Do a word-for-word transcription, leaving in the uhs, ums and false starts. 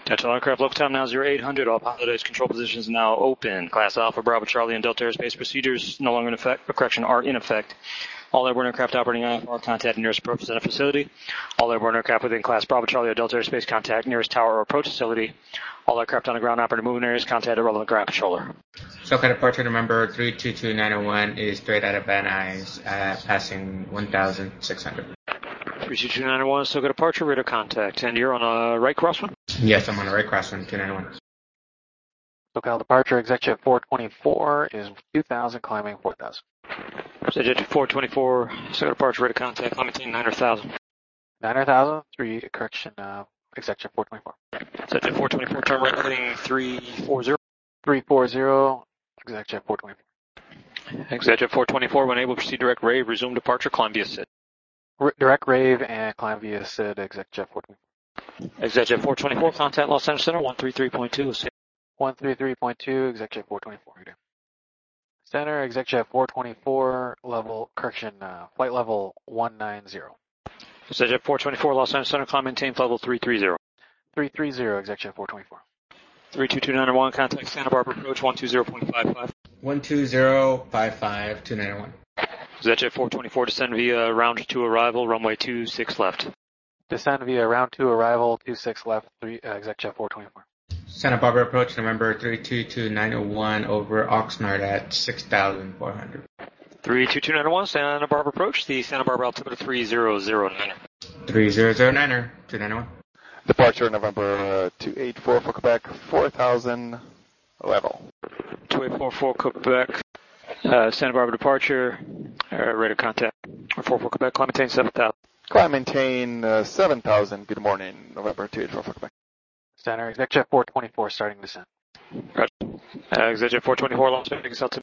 Delta aircraft local time now zero eight hundred. All piloted control positions now open. Class Alpha, Bravo, Charlie, and Delta airspace procedures no longer in effect, or correction, are in effect. All airborne aircraft operating I F R contact nearest approach center facility. All airborne aircraft within Class Bravo, Charlie, or Delta airspace contact nearest tower or approach facility. All aircraft on the ground operating moving areas contact a relevant ground controller. SoCal departure number three two two nine oh one is straight out of Van Nuys, uh, passing one thousand six hundred. three two two nine oh one, SoCal departure, radar contact. And you're on a right crosswind? Yes, I'm on a right crosswind, two nine one. SoCal departure, executive four twenty-four is two thousand, climbing four thousand. Executive four twenty-four, SoCal departure, radar contact, climbing nine hundred thousand. nine hundred thousand, three, correction, uh, executive four twenty-four. Executive four twenty-four, turn right heading three forty. three forty, executive four twenty-four. Executive four twenty-four, when able, proceed direct rave, resume departure, climb via S I D. R- direct rave and climb via S I D, executive four twenty-four. Executive four twenty-four, contact Los Angeles Center, one thirty-three point two. one thirty-three point two, executive four twenty-four. Center, executive four twenty-four, level, correction, uh, flight level one ninety. Executive four twenty-four, Los Angeles Center, climb maintain level three thirty. three thirty, executive four twenty-four. three two two nine one, contact Santa Barbara approach one two zero point five five. one two zero five five two nine one. Executive four twenty-four, descend via round two arrival, runway two six left. Descend via round two arrival, two six left, three, uh, executive four twenty-four. Santa Barbara approach November three two two nine oh one over Oxnard at six thousand four hundred. three two two nine one, Santa Barbara approach, the Santa Barbara altimeter three zero zero nine. three zero zero nine, two nine one. Departure November uh, two eight four for Quebec, four thousand level. two eight four four Quebec, uh, Santa Barbara departure, uh, radar contact, or four four Quebec, climb maintain seven thousand. Climb maintain uh, seven thousand, good morning, November two eight four for Quebec. Center, executive four twenty-four, starting descent. Roger. Uh, executive four twenty-four, Las Vegas altimeter